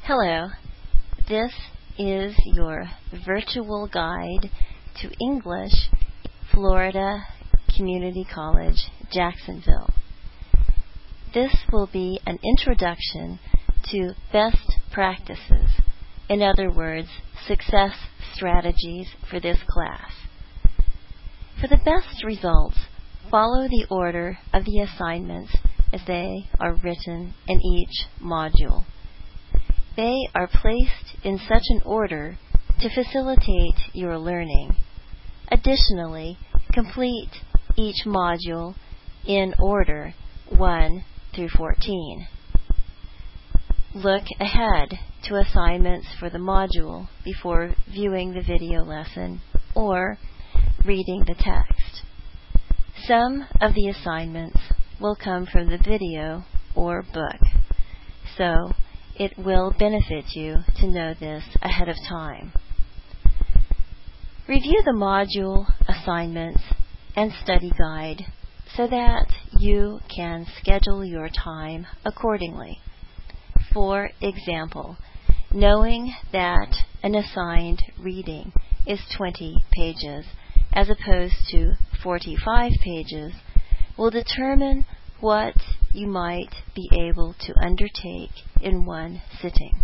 Hello, this is your virtual guide to English, Florida Community College, Jacksonville. This will be an introduction to best practices, in other words, success strategies for this class. For the best results, follow the order of the assignments as they are written in each module. They are placed in such an order to facilitate your learning. Additionally, complete each module in order 1 through 14. Look ahead to assignments for the module before viewing the video lesson or reading the text. Some of the assignments will come from the video or book, so it will benefit you to know this ahead of time. Review the module assignments and study guide so that you can schedule your time accordingly. For example, knowing that an assigned reading is 20 pages as opposed to 45 pages will determine what you might be able to undertake in one sitting.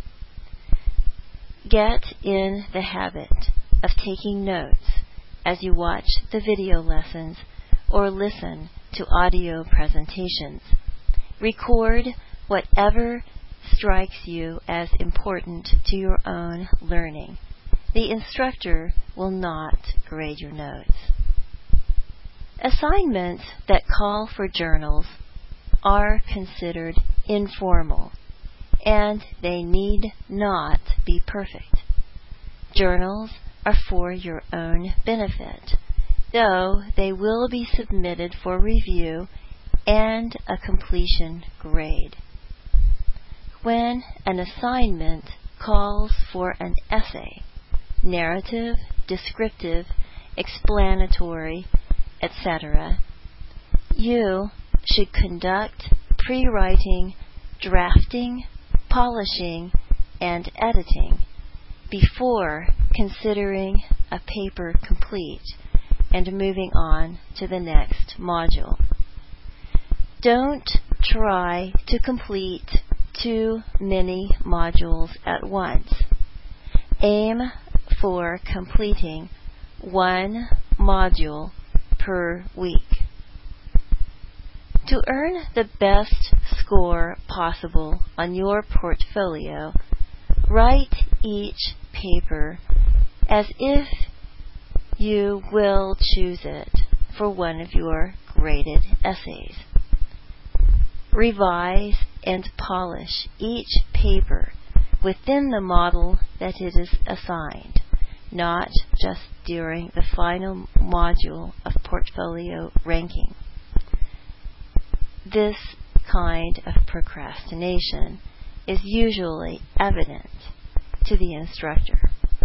Get in the habit of taking notes as you watch the video lessons or listen to audio presentations. Record whatever strikes you as important to your own learning. The instructor will not grade your notes. Assignments that call for journals are considered informal, and they need not be perfect. Journals are for your own benefit, though they will be submitted for review and a completion grade. When an assignment calls for an essay, narrative, descriptive, explanatory, etc., you should conduct pre-writing, drafting, polishing, and editing before considering a paper complete and moving on to the next module. Don't try to complete too many modules at once. Aim for completing one module per week. To earn the best score possible on your portfolio, write each paper as if you will choose it for one of your graded essays. Revise and polish each paper within the model that it is assigned, not just during the final module of portfolio ranking. This kind of procrastination is usually evident to the instructor.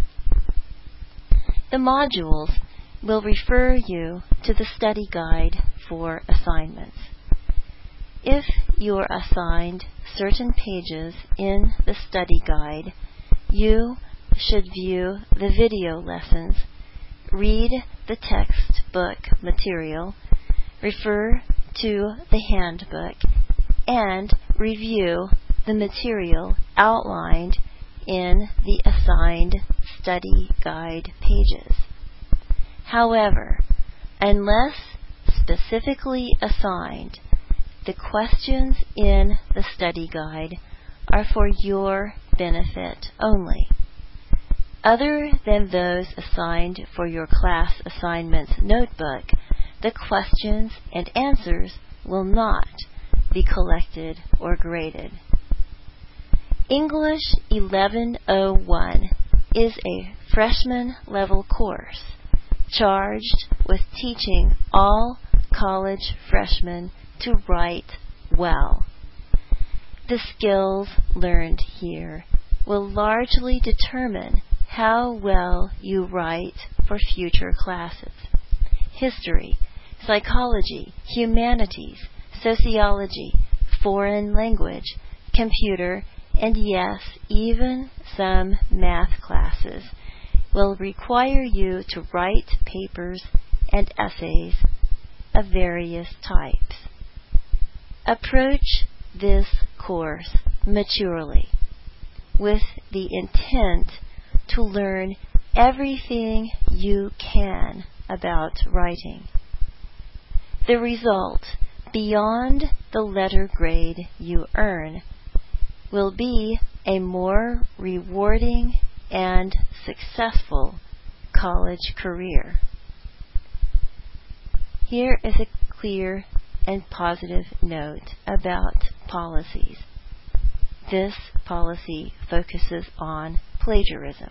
The modules will refer you to the study guide for assignments. If you are assigned certain pages in the study guide, you should view the video lessons, read the textbook material, refer to the handbook, and review the material outlined in the assigned study guide pages. However, unless specifically assigned, the questions in the study guide are for your benefit only. Other than those assigned for your class assignments notebook, the questions and answers will not be collected or graded. English 1101 is a freshman level course charged with teaching all college freshmen to write well. The skills learned here will largely determine how well you write for future classes. History, psychology, humanities, sociology, foreign language, computer, and yes, even some math classes will require you to write papers and essays of various types. Approach this course maturely, with the intent to learn everything you can about writing. The result, beyond the letter grade you earn, will be a more rewarding and successful college career. Here is a clear and positive note about policies. This policy focuses on plagiarism.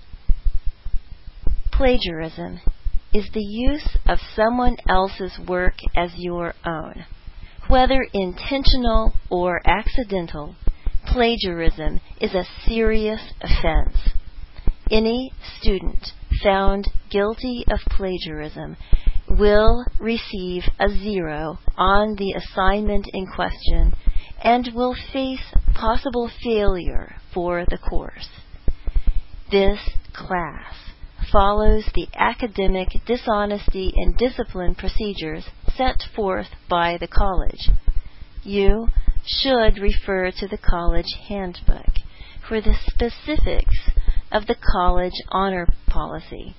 Plagiarism is the use of someone else's work as your own. Whether intentional or accidental, plagiarism is a serious offense. Any student found guilty of plagiarism will receive a 0 on the assignment in question and will face possible failure for the course. This class follows the academic dishonesty and discipline procedures set forth by the college. You should refer to the college handbook for the specifics of the college honor policy.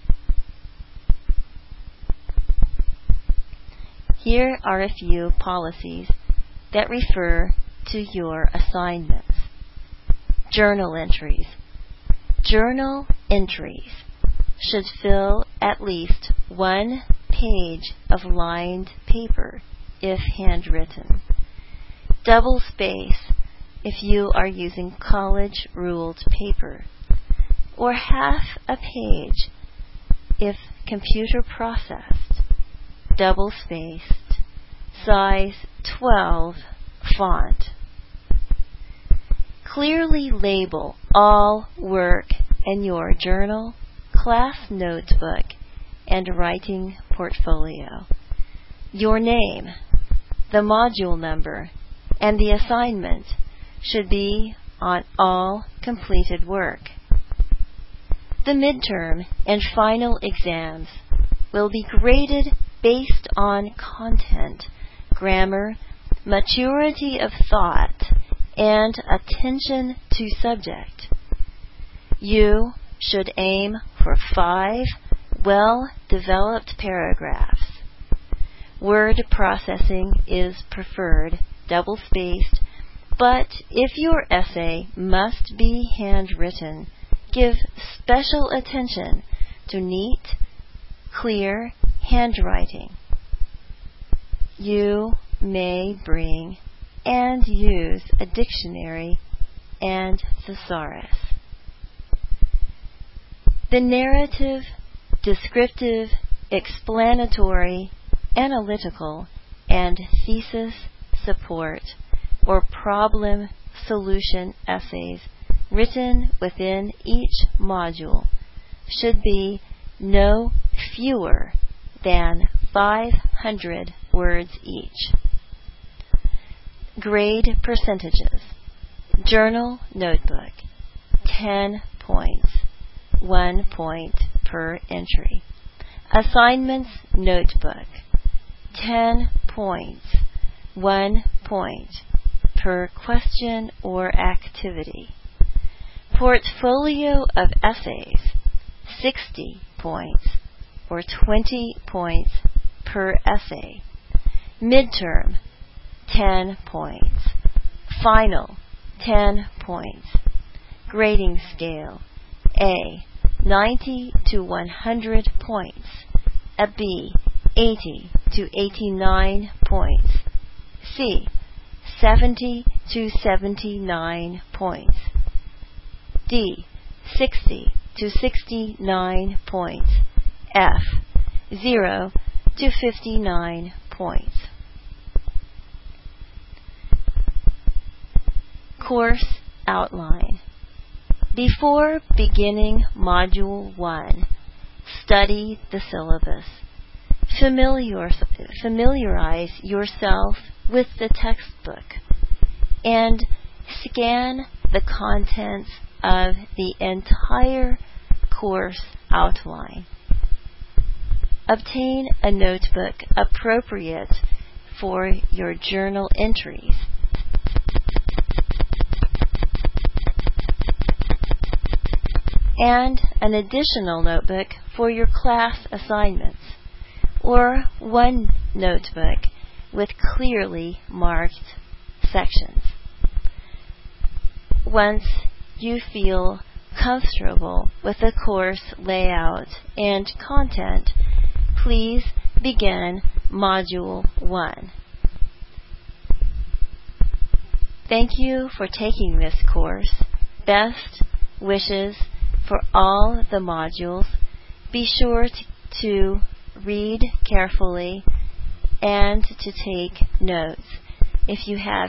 Here are a few policies that refer to your assignments. Journal entries. Journal entries should fill at least 1 page of lined paper if handwritten. Double space if you are using college ruled paper, or half a page if computer processed. Double spaced, size 12 font. Clearly label all work in your journal, class notebook, and writing portfolio. Your name, the module number, and the assignment should be on all completed work. The midterm and final exams will be graded based on content, grammar, maturity of thought, and attention to subject. You should aim for 5 well-developed paragraphs. Word processing is preferred, double-spaced, but if your essay must be handwritten, give special attention to neat, clear handwriting. You may bring and use a dictionary and thesaurus. The narrative, descriptive, explanatory, analytical, and thesis support or problem solution essays written within each module should be no fewer than 500 words each. Grade percentages. Journal notebook, 10 points, 1 point per entry. Assignments notebook, 10 points, 1 point per question or activity. Portfolio of essays, 60 points or 20 points per essay. Midterm, 10 points. Final, 10 points. Grading scale, A, 90 to 100 points. A B, 80 to 89 points. C, 70 to 79 points. D, 60 to 69 points. F, 0 to 59 points. Course outline. Before beginning Module 1, study the syllabus. Familiarize yourself with the textbook and scan the contents of the entire course outline. Obtain a notebook appropriate for your journal entries. And an additional notebook for your class assignments, or one notebook with clearly marked sections. Once you feel comfortable with the course layout and content, please begin Module 1. Thank you for taking this course. Best wishes for all the modules. Be sure to read carefully and to take notes. If you have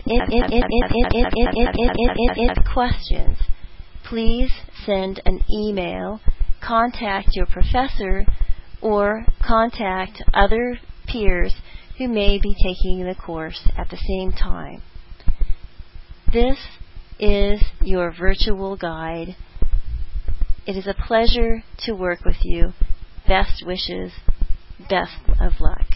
questions, please send an email, contact your professor, or contact other peers who may be taking the course at the same time. This is your virtual guide. It is a pleasure to work with you. Best wishes. Best of luck.